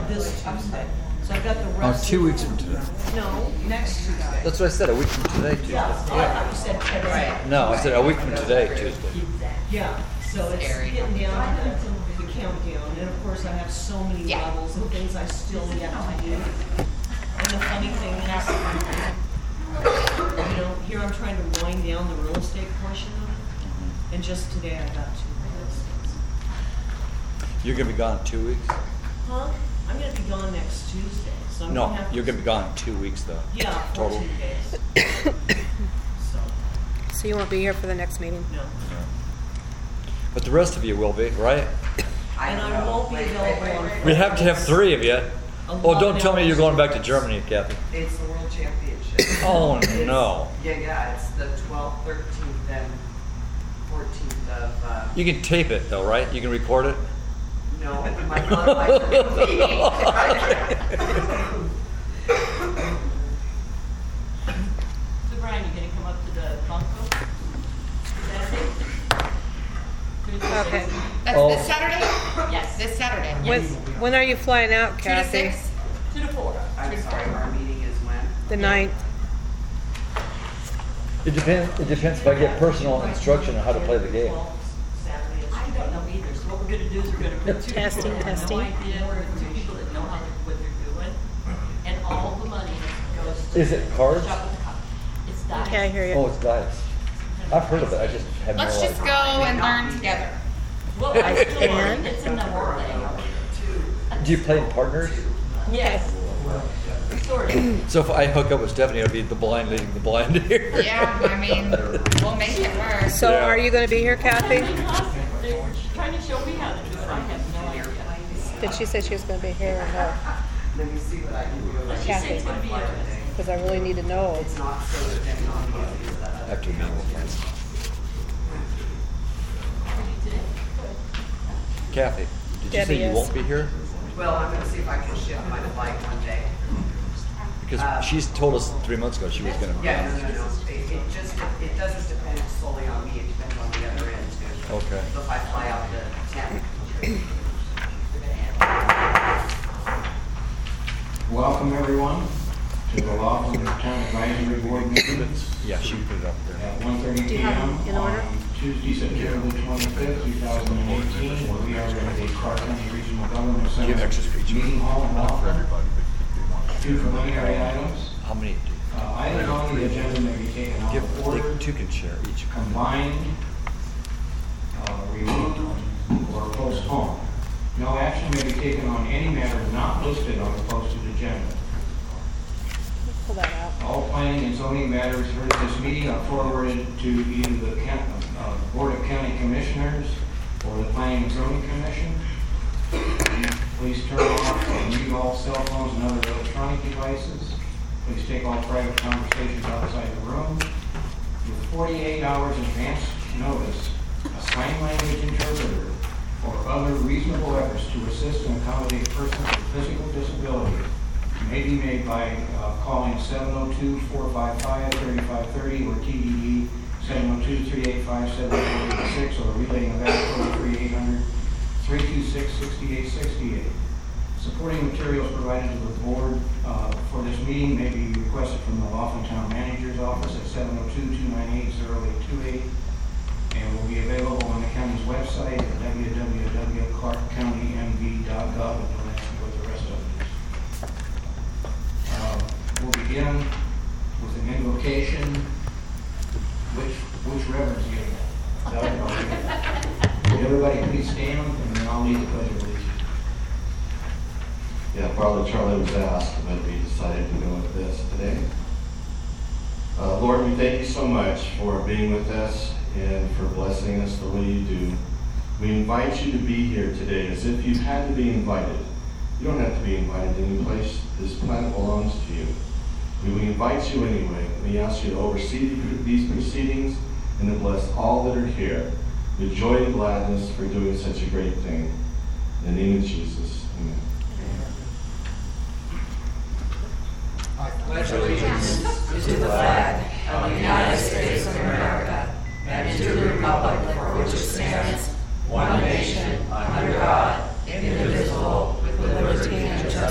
this Tuesday. So I've got the Oh, rest. 2 weeks from today. No, next Tuesday. That's what I said, a week from today, Tuesday. Yeah, I thought you said today. No, I said a week from today, Tuesday. Yeah, so it's Scary. getting down to the countdown, and of course I have so many Yeah. levels and things I still yet to do. And the funny thing is, here I'm trying to wind down the real estate portion of it, and just today I got 2 real estates. You're gonna be gone 2 weeks? Huh? I'm gonna be gone next Tuesday, so I'm No, gonna have to. you're gonna be gone 2 weeks though. Yeah, Total. 14 days. So, So you won't be here for the next meeting? no. But the rest of you will be, right? And I won't be available on. We have to have 3 of you. Oh, don't tell me you're going back to Germany, Kathy. It's the World Championship. Oh, It's- no. Yeah, it's the 12th, 13th, and 14th of, You can tape it though, right? You can record it? no, my blood lights are competing. So Brian, you gonna come up to the bunko? Okay. That's Oh. this Saturday? Yes. This Saturday. When are you flying out, 2 to Kathy? 6? 2 to 4. I'm sorry, our meeting is when? The 9th. It depends if I get personal instruction on how to play the game. I don't know either, so what we're gonna do is we're gonna put 2 Testing, people that have testing. no idea, we're gonna 2 people that know what they're doing, and all the money goes to. Is it cards? Shop at the Cup. It's dice. Okay, I hear Oh, you. it's dice. I've heard of it, I just have no Let's just idea. go and learn together. Well, I still can. learn, it's a number thing. Do you play in partners? Yes. Sort of. So if I hook up with Stephanie, it'll be the blind leading the blind here. Yeah, I mean, we'll make it work. So Yeah. are you going to be here, Kathy? They're trying to show me how to do it, I have no idea. Did she say she was going to be here or no? Let me see what I can do. She said it's gonna be interesting. Because I really need to know. It's not so dependent on the other. After me, we'll find out. Kathy, did you Debbie say you is. won't be here? Well, I'm gonna see if I can shift my flight one day. Because she's told us 3 months ago she was gonna be Yeah, on. no. It doesn't depend solely on me, it depends on the other end too. Okay. So if I fly out to 10. Welcome, everyone, to the Laughlin Town Advisory Board meeting Yeah, she put it up there. at 1:30 Do you have p.m. them in order? on Tuesday, September the 25th, 2018, where we are at the Clark County Regional Government Give Center extra speech. meeting hall in Not for Laughlin. everybody, but 2 preliminary items. how many do Items on the agenda may be taken out you of give? order, Two can share each. combined, removed, or postponed. No action may be taken on any matter not listed on the posted agenda. Pull that out. All planning and zoning matters heard at this meeting are forwarded to either the Board of County Commissioners or the Planning and Zoning Commission. Please turn off and mute all cell phones and other electronic devices. Please take all private conversations outside the room. With 48 hours advance notice, a sign language interpreter or other reasonable efforts to assist and accommodate persons with physical disabilities may be made by calling 702-455-3530 or TDD 702-385-7486 or relaying a back code 3-800-326-6868. Supporting materials provided to the board for this meeting may be requested from the Laughlin Town Manager's Office at 702-298-0828 and will be available on the county's website at www.clarkcountymv.gov and you'll see what the rest of it is. We'll begin with an invocation. Which reverend's getting it? Would everybody please stand and then I'll lead the pledge of allegiance. Yeah, Father Charlie was asked, but we decided to go with this today. Lord, we thank you so much for being with us and for blessing us the way you do. We invite you to be here today as if you had to be invited. You don't have to be invited to any place. This planet belongs to you. We invite you anyway. We ask you to oversee these proceedings and to bless all that are here with joy and gladness for doing such a great thing. In the name of Jesus, amen. I pledge allegiance to the flag of the United States of America and to the republic for which it stands, one nation, under God, indivisible, with liberty and justice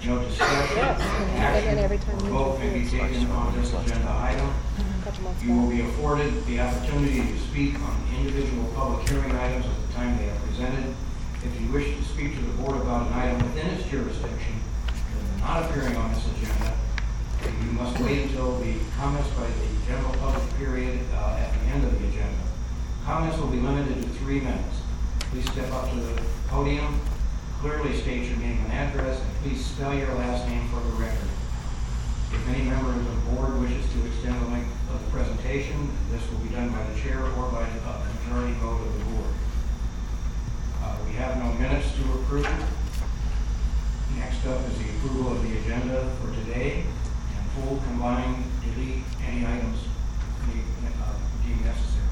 No discussion, Yes, and every time action, we or vote may be taken on this agenda item. A couple months You will back. be afforded the opportunity to speak on individual public hearing items at the time they are presented. If you wish to speak to the board about an item within its jurisdiction that is not appearing on this agenda, you must wait until the comments by the general public period at the end of the agenda. Comments will be limited to 3 minutes. Please step up to the podium, clearly state your name and address, and please spell your last name for the record. If any member of the board wishes to extend the length of the presentation, this will be done by the chair or by the majority vote of the board. We have no minutes to approve. Next up is the approval of the agenda for today, and full, combine, delete any items deemed necessary.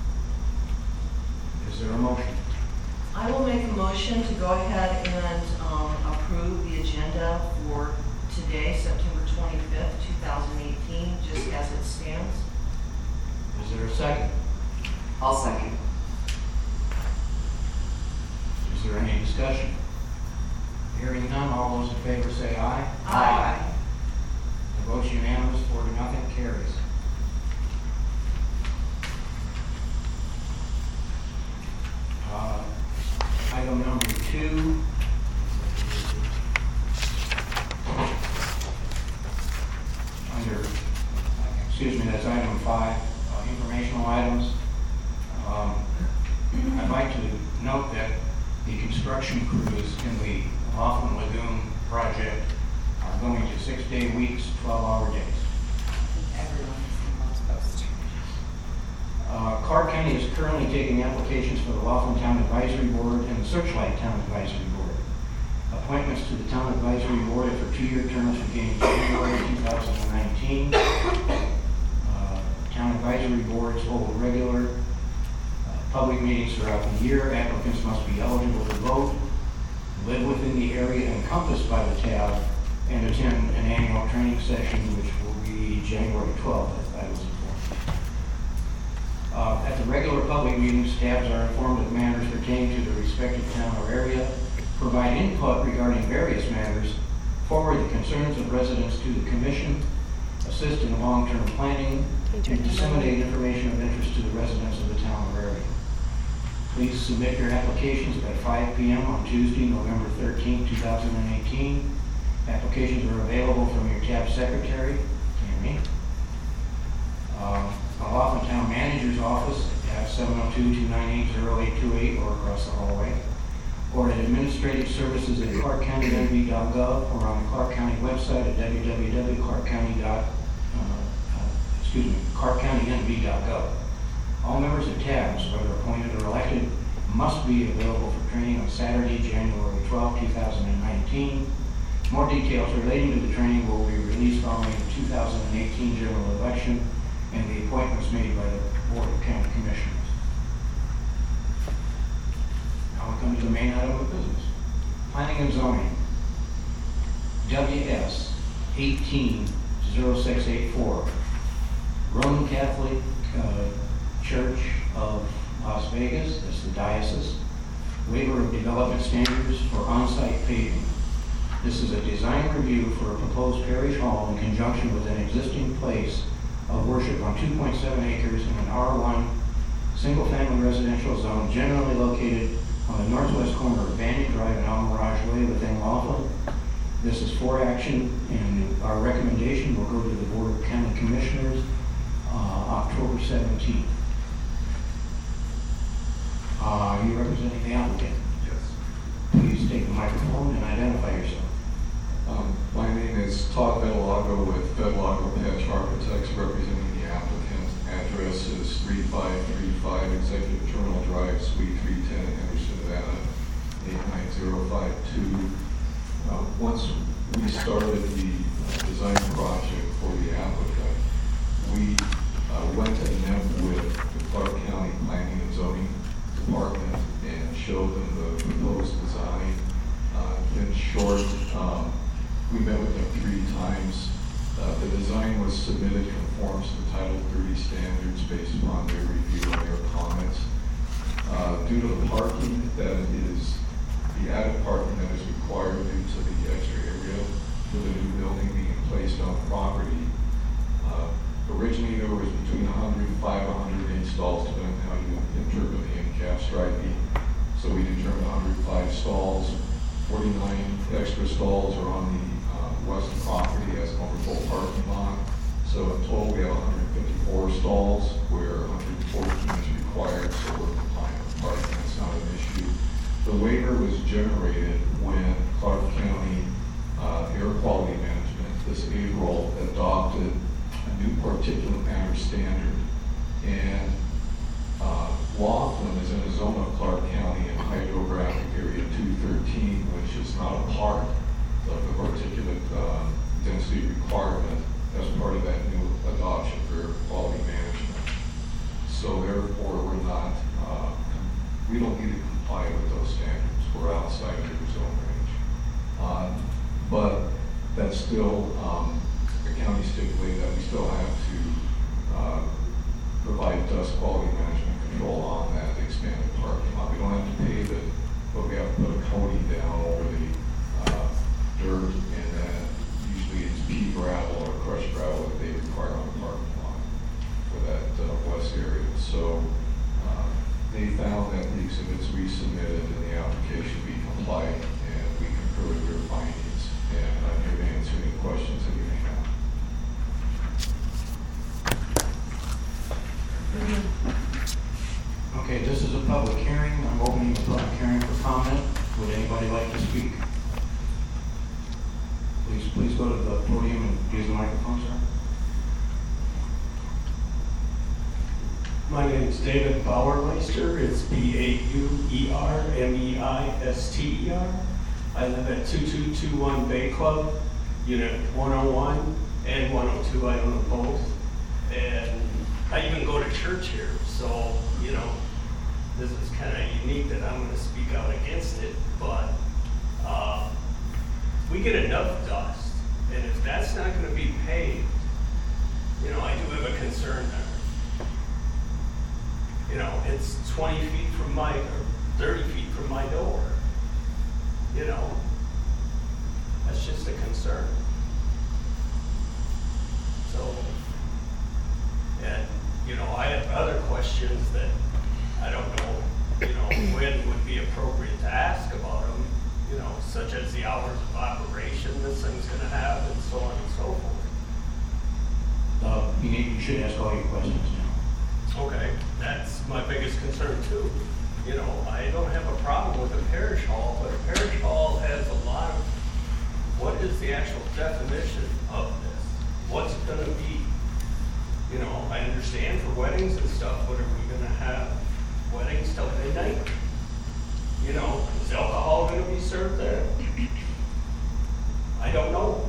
Is there a motion? I will make a motion to go ahead and approve the agenda for today, September 25th, 2018, just as it stands. Is there a second? I'll second. Is there any discussion? Hearing none, all those in favor say aye. Aye. The vote's unanimous, 4-0, carries. Item number 2. That's item 5, informational items. I'd like to note that the construction crews in the Laughlin Lagoon project are going to 6-day weeks, 12-hour days. Everyone is supposed to. Clark County is currently taking applications for the Laughlin Town Advisory Board and the Searchlight Town Advisory Board. Appointments to the Town Advisory Board are for 2-year terms beginning January 2019. Town Advisory Boards hold regular public meetings throughout the year. Applicants must be eligible to vote, live within the area encompassed by the tab, and attend an annual training session, which will be January 12th, if I was informed. At the regular public meetings, tabs are informed of matters pertaining to the respective town or area, provide input regarding various matters, forward the concerns of residents to the commission, assist in long-term planning, and disseminate information of interest to the residents of the town or area. Please submit your applications by 5 p.m. on Tuesday, November 13, 2018. Applications are available from your tab secretary, Tammy. The Laughlin Town Manager's Office at 702-298-0828 or across the hallway, or at Administrative Services at clarkcountynv.gov or on the Clark County website at clarkcountynv.gov. All members of tabs, whether appointed or elected, must be available for training on Saturday, January 12, 2019. More details relating to the training will be released following the 2018 general election and the appointments made by the Board of County Commissioners. Now we come to the main item of business. Planning and zoning. WS 180684. Roman Catholic Church of Las Vegas, that's the diocese. Waiver of development standards for on-site paving. This is a design review for a proposed parish hall in conjunction with an existing place of worship on 2.7 acres in an R1 single-family residential zone generally located on the northwest corner of Banyan Drive and Almirage Way within Laughlin. This is for action, and our recommendation will go to the Board of County Commissioners October 17th. Are you representing the applicant? Yes. Please take the microphone and identify yourself. My name is Todd Bettelago with Bettelago Patch Architects, representing the applicant. Address is 3535 Executive Terminal Drive, Suite 310, Henderson, Nevada, 89052. Once we started the design project for the applicant, we went and met with the Clark County Planning and Zoning Department and showed them the proposed design. In short, we met with them 3 times. The design was submitted conforms to Title 30 standards based upon their review and their comments. Due to the parking that is, the added parking that is required due to the extra area property. Originally, there was between 105 and 108 stalls, depending on how you interpret the handicap striping. So we determined 105 stalls. 49 extra stalls are on the west property as an overflow parking lot. So in total, we have 154 stalls, where 114 is required, so we're compliant with parking. That's not an issue. The waiver was generated when Clark County Air Quality Management, this April, adopted a new particulate matter standard. And Laughlin is in a zone of Clark County in hydrographic area 213, which is not a part of the particulate density requirement as part of that new adoption for quality management. So therefore, we don't need to comply with those standards. We're outside of the zone range. But that's still, the county stipulated that we still have to provide dust quality management control on that expanded parking lot. We don't have to pave it, but we have to put a coating down over the dirt, and then usually it's pea gravel or crushed gravel that they require on the parking lot for that west area. So they found that the exhibits we submitted in the application we complied, and we concur with their findings. And I'm here to answer any questions that you may have. Okay, this is a public hearing. I'm opening the public hearing for comment. Would anybody like to speak? Please go to the podium and use the microphone, sir. My name is David Bauermeister. It's Bauermeister. I live at 2221 Bay Club, Unit 101 and 102. I own both. And I even go to church here. So, this is kind of unique that I'm going to speak out against it. But we get enough dust. And if that's not going to be paved, I do have a concern there. It's 20 feet from or 30 feet from my door. That's just a concern. So, and, I have other questions that I don't know, when would be appropriate to ask about them, such as the hours of operation this thing's going to have, and so on and so forth. You should ask all your questions now. Okay, that's my biggest concern too. I don't have a problem with a parish hall, but a parish hall has a lot of, what is the actual definition of this? What's it gonna be? I understand for weddings and stuff, but are we gonna have weddings till midnight? Is alcohol gonna be served there? I don't know.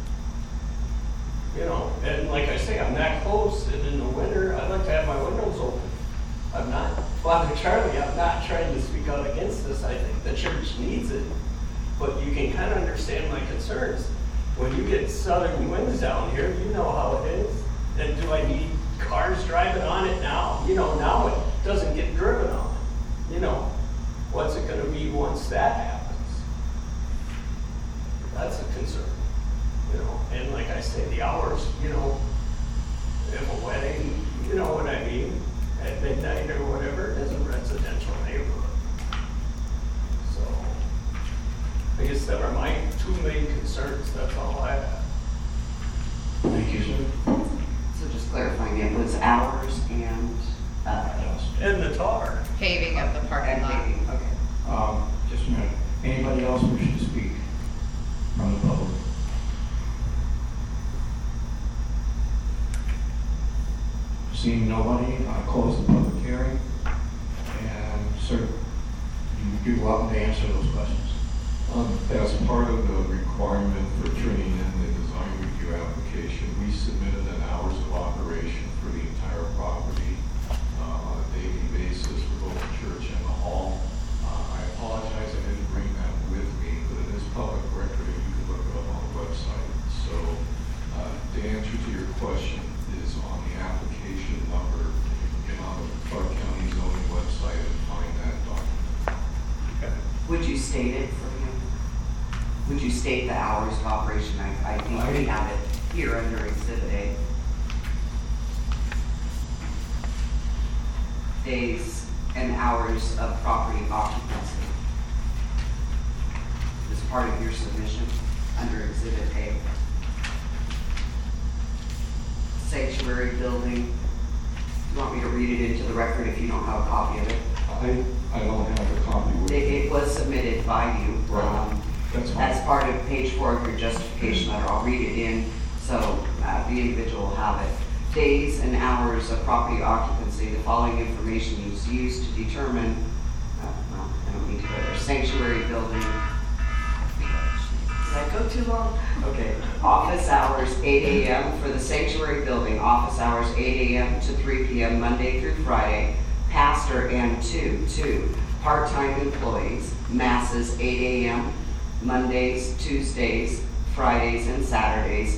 And like I say, I'm that close, and in the winter, I like to have my windows open. I'm not, Father Charlie, I'm not trying to speak out against this. I think the church needs it. But you can kind of understand my concerns. When you get southern winds down here, you know how it is. And do I need cars driving on it now? Now it doesn't get driven on. What's it going to be once that happens? That's a concern. And like I say, the hours, if a wedding, you know what I mean, at midnight or whatever, it is a residential neighborhood. So, I guess that are my two main concerns. That's all I have. Thank you, sir. So just clarifying, it was hours and, And the tar. paving of the parking lot. Okay. Just a minute. Anybody else wish to speak from the public? Seeing nobody, I'll close the public hearing. And sir, you're welcome to answer those questions. As part of the requirement for turning in the design review application, we submitted an hours of operation for the entire property on a daily basis for both the church and the hall. I apologize I didn't bring that with me, but it is public record and you can look it up on the website. So the answer to your question is on the application number. You can get on the Clark County zoning website and find that document. Okay. Would you state it for him? Would you state the hours of operation? I think we have it here under Exhibit A. Days and hours of property occupancy. As part of your submission under Exhibit A. Sanctuary building. You want me to read it into the record if you don't have a copy of it? I don't have a copy with me. It was submitted by you. Right. That's fine. As part of page 4 of your justification letter. I'll read it in so the individual will have it. Days and hours of property occupancy. The following information is used to determine, well, I don't need to go there. Sanctuary building. Did I go too long? Okay. Office hours 8 a.m. for the sanctuary building. Office hours 8 a.m. to 3 p.m. Monday through Friday. Pastor and two part-time employees. Masses 8 a.m. Mondays, Tuesdays, Fridays, and Saturdays.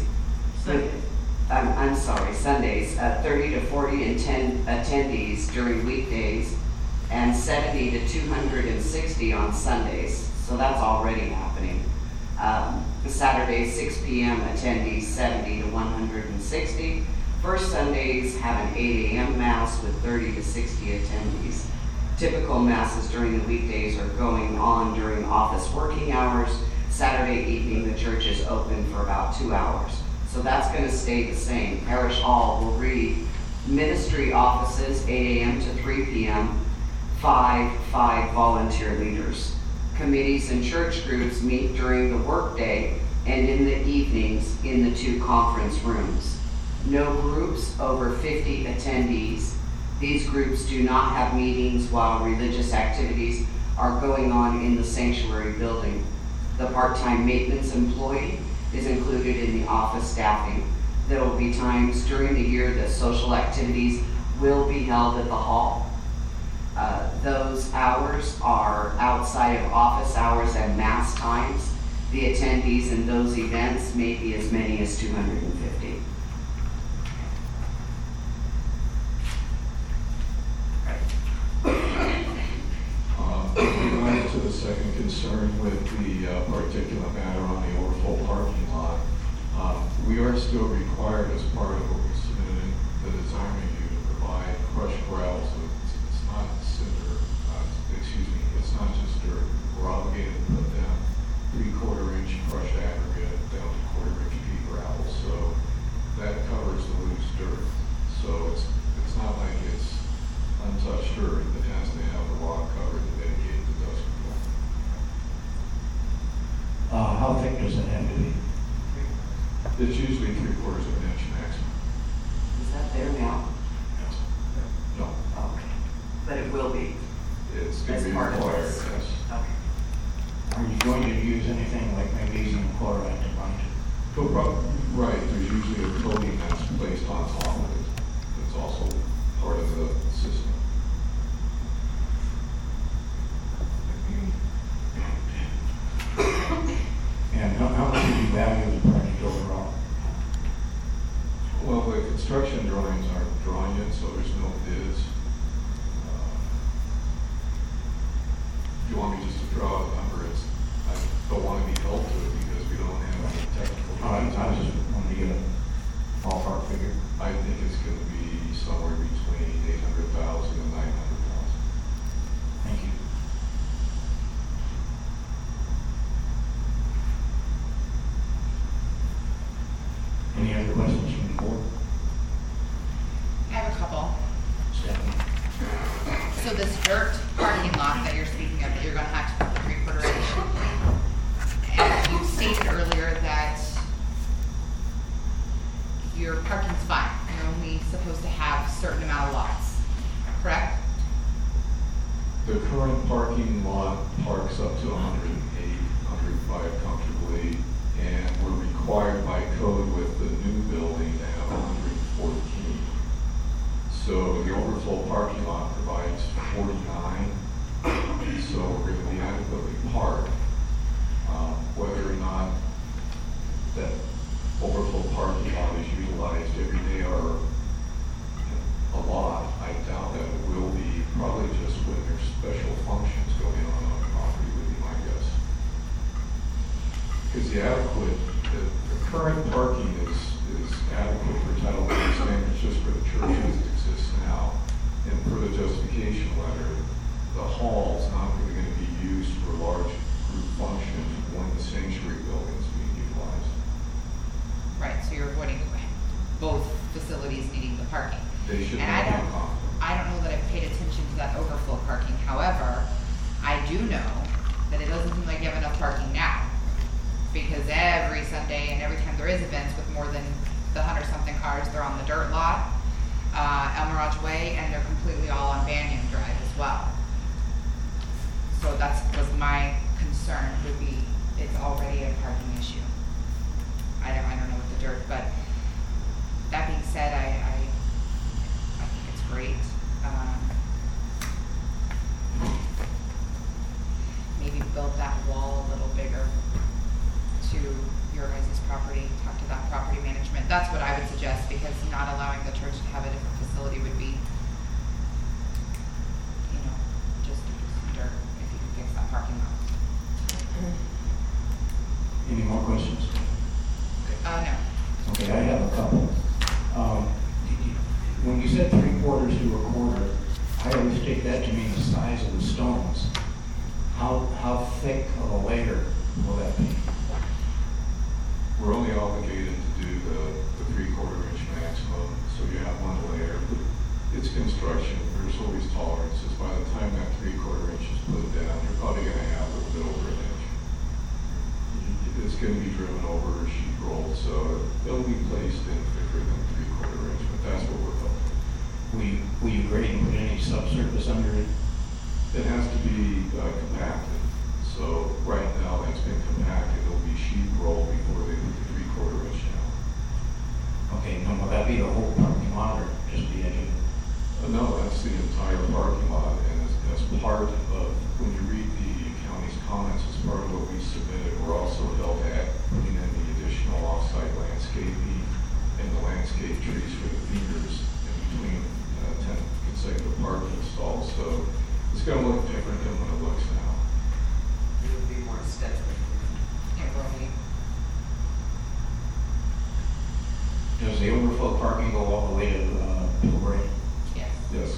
Sundays. 30 to 40 attendees during weekdays, and 70 to 260 on Sundays. So that's already happening. Saturdays, 6 p.m. attendees, 70 to 160. First Sundays have an 8 a.m. Mass with 30 to 60 attendees. Typical Masses during the weekdays are going on during office working hours. Saturday evening, the church is open for about 2 hours. So that's going to stay the same. Parish Hall will read ministry offices, 8 a.m. to 3 p.m., 5 volunteer leaders. Committees and church groups meet during the workday and in the evenings in the 2 conference rooms. No groups over 50 attendees. These groups do not have meetings while religious activities are going on in the sanctuary building. The part-time maintenance employee is included in the office staffing. There will be times during the year that social activities will be held at the hall. Those hours are outside of office hours and Mass times. The attendees in those events may be as many as 250. Going to the second concern with the particular matter on the overflow parking lot, we are still required as part of what we submitted in the design review to provide crushed gravel. So it's not cinder, it's not just dirt. We're obligated to put down 3/4 inch crushed aggregate down to 1/4 inch pea gravel. So that covers the loose dirt. So it's not like it's untouched dirt that has to have the rock covered to mitigate the dust control. How thick does it have to be? It's usually 3/4 of an inch maximum. Is that there now? Yes. No, Okay. But it will be. it's going to be As part of required, this. yes. Okay. Are you going to use anything like magnesium chloride to bind it? Right, there's usually a coating that's placed on top of it. It's also part of the system. And how much do you value the project overall? Well, the construction drawings aren't drawn yet, so there's no bids. Do you want me just to draw a number? I don't want to be held to it because we don't have any technical drawings. I just wanted to get a ballpark figure. I think it's going to be somewhere between 800,000 and 900,000. Thank you. Any other questions from the board? I have a couple. Stephanie? So this dirt parking lot that you're speaking of, that you're gonna have to put the 3/4 inch. And you stated earlier that your parking's fine. You're only supposed to have a certain amount of lots, correct? The current parking lot parks up to 108, 105 comfortably, and we're required by code with the new building to have 114. So the overflow parking lot provides 49, so we're going to be adequately parked. Whether or not that overflow parking lot is utilized every day or a lot, I doubt that it will be. Probably just when there's special functions going on the property would be my guess. Because the current parking is is adequate for Title III standards just for the church as it exists now. And per the justification letter, the hall's not really going to be used for large group functions when the sanctuary building is being utilized. Right, so you're avoiding both facilities needing the parking. They should And not be in conflict. I don't know that I've paid attention to that overflow parking. However, I do know that it doesn't seem like you have enough parking now. Because every Sunday and every time there is events with more than the 100-something cars, they're on the dirt lot, El Mirage Way, and they're completely all on Banyan Drive as well. So was my concern would be, it's already a parking issue. I don't know with the dirt, but that being said, I think it's great. Maybe build that wall a little bigger to your guys' property, talk to that property management. That's what I would suggest, because not allowing the church to have a different facility would be, just dirt if you could fix that parking lot. Any more questions? No. Okay, I have a couple. When you said 3/4 to a quarter, I always take that to mean the size of the stones. How thick of a layer will that be? We're only obligated to do the 3/4 inch maximum, so you have one layer. But it's construction, there's always tolerances. By the time that 3/4 inch is put down, you're probably going to have a little bit over an inch. It's going to be driven over or sheet rolled, so they'll be placed in thicker than 3/4 inch, but that's what we're hoping. Will you grade and put any subsurface under it? It has to be compacted. So right now that's been compacted. It'll be sheet rolled before they put the 3/4 inch down. Okay, now will that be the whole parking lot or just the edge of it? No, that's the entire parking lot, and as part of, when you read the county's comments, as part of what we submitted, we're also held at putting in the additional off-site landscaping and the landscape trees for the feeders in between 10 consecutive parking stalls. So it's going to look different than what it looks now. It would be more aesthetic. It will be. Does the overflow parking go all the way to Pilgrim? Yes. Yes.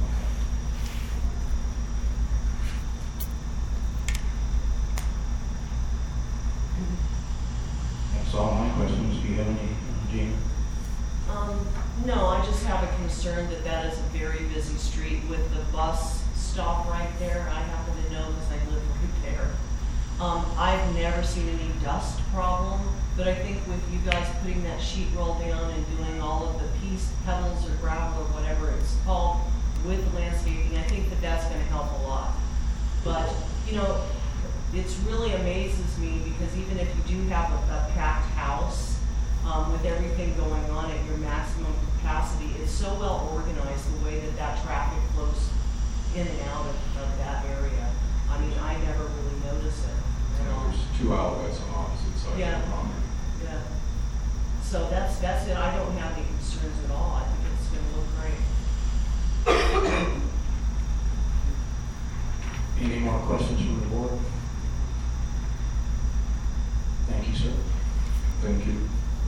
That's all my questions. Do you have any, Gina? No, I just have a concern that is a very busy street with the bus stop right there. I happen to know because I live right there. I've never seen any dust problem, but I think with you guys putting that sheet roll down and doing all of the pebbles or gravel or whatever it's called with landscaping, I think that's going to help a lot. But, it's really amazes me because even if you do have a packed house, with everything going on at your maximum capacity, it's so well organized the way that traffic flows in and out of that area. I mean, I never really notice it at all. There's 2 outlets on opposite sides Yeah. of the property. Yeah. So that's it. I don't have any concerns at all. I think it's going to look great. Any more questions from the board? Thank you, sir. Thank you.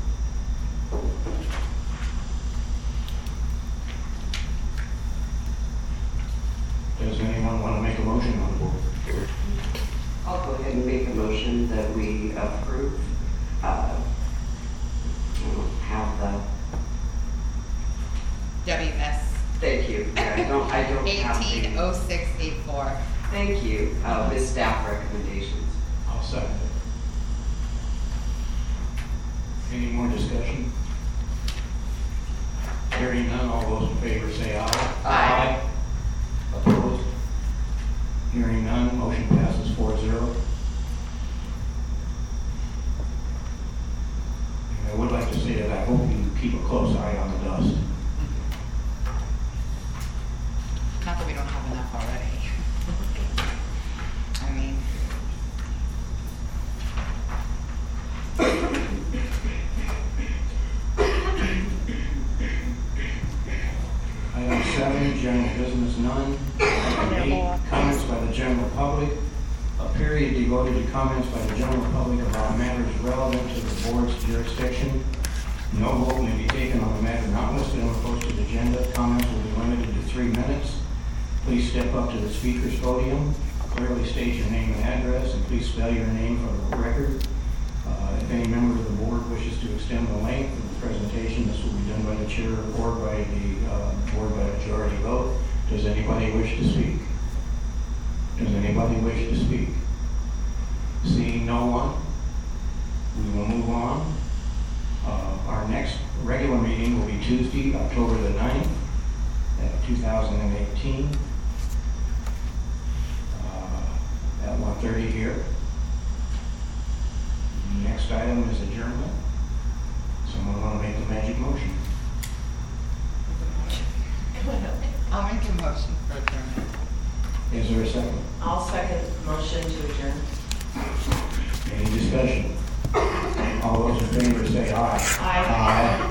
Does anyone want to make a motion on the board? I'll go ahead and make a motion that we approve, have the, WS thank you. Yeah, I don't have the. 180684. Thank you, with staff recommendations. I'll second it. Any more discussion? Hearing none, all those in favor say aye. Aye. Opposed? Hearing none, motion passes 4-0. And I would like to say that I hope you keep a close eye on the dust. Not that we don't have enough already. I mean, Item 7, general business, none. Item 8, comments by the general public. A period devoted to comments by the general public about matters relevant to the board's jurisdiction. No vote may be taken on the matter not listed on the posted agenda. Comments will be limited to 3 minutes. Please step up to the speaker's podium, clearly state your name and address, and please spell your name for the record. If any member of the board wishes to extend the length of the presentation, this will be done by the chair or by the board by majority vote. Does anybody wish to speak? Does anybody wish to speak? Seeing no one, we will move on. Our next regular meeting will be Tuesday, October the 9th, 2018, at 1:30 here. Next item is adjournment. Someone want to make the magic motion? I'll make a motion for adjournment. Is there a second? I'll second motion to adjourn. Any discussion? All those in favor say aye. Aye. Aye.